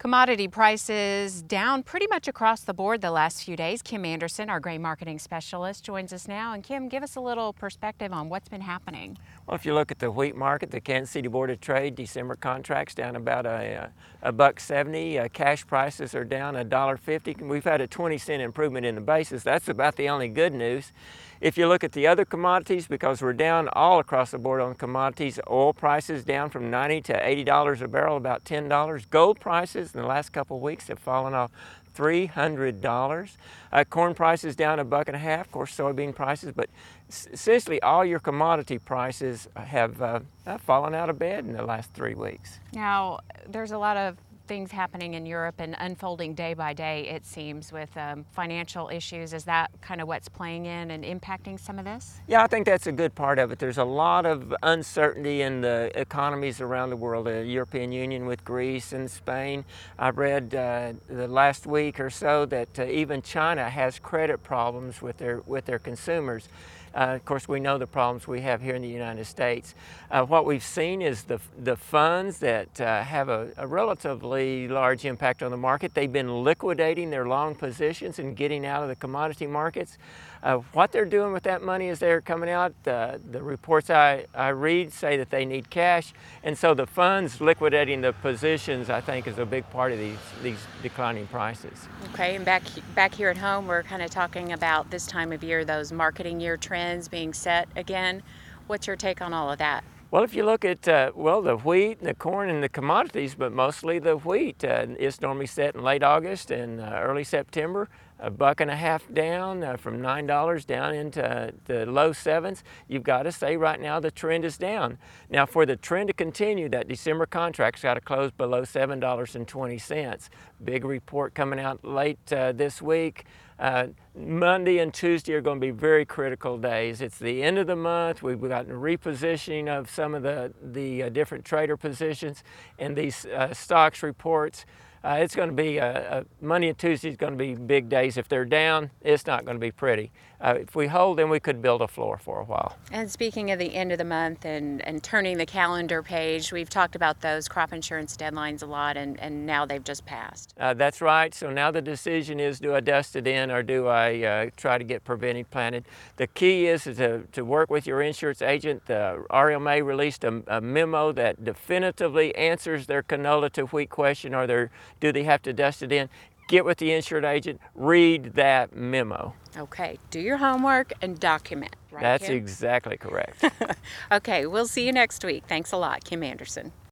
Commodity prices down pretty much across the board the last few days. Kim Anderson, our grain marketing specialist, joins us now. And Kim, give us a little perspective on what's been happening. Well, if you look at the wheat market, the Kansas City Board of Trade December contracts down about a $1.70. Cash prices are down $1.50. We've had a 20-cent improvement in the basis. That's about the only good news. If you look at the other commodities, because we're down all across the board on commodities, oil prices down from $90 to $80 a barrel, about $10. Gold prices in the last couple of weeks have fallen off $300. Corn prices down $1.50. Of course, soybean prices, but essentially all your commodity prices have fallen out of bed in the last 3 weeks. Now, there's a lot of things happening in Europe and unfolding day by day, it seems, with financial issues. Is that kind of what's playing in and impacting some of this? Yeah, I think that's a good part of it. There's a lot of uncertainty in the economies around the world. The European Union with Greece and Spain. I read the last week or so that even China has credit problems with their consumers. Of course, we know the problems we have here in the United States. What we've seen is the funds that have a relatively large impact on the market. They've been liquidating their long positions and getting out of the commodity markets. What they're doing with that money as they're coming out, the reports I read say that they need cash, and so the funds liquidating the positions, I think, is a big part of these declining prices. Okay, and back here at home, we're kind of talking about this time of year, those marketing year trends being set again. What's your take on all of that? Well, if you look at, the wheat, the corn, and the commodities, but mostly the wheat, it's normally set in late August and early September. $1.50 down from $9 down into the low sevens. You've got to say right now the trend is down. Now, for the trend to continue, that December contract's got to close below $7.20. Big report coming out late this week. Monday and Tuesday are going to be very critical days. It's the end of the month. We've gotten a repositioning of some of the different trader positions and these stocks reports. It's going to be Monday and Tuesday is going to be big days. If they're down, it's not going to be pretty. If we hold, then we could build a floor for a while. And speaking of the end of the month and turning the calendar page, we've talked about those crop insurance deadlines a lot, and now they've just passed. That's right. So now the decision is, do I dust it in or do I try to get preventive planted? The key is to work with your insurance agent. The RMA released a memo that definitively answers their canola to wheat question, or do they have to dust it in? Get with the insurance agent, read that memo. Okay, do your homework and document. Right, That's Kim? exactly correct. Okay, we'll see you next week. Thanks a lot, Kim Anderson.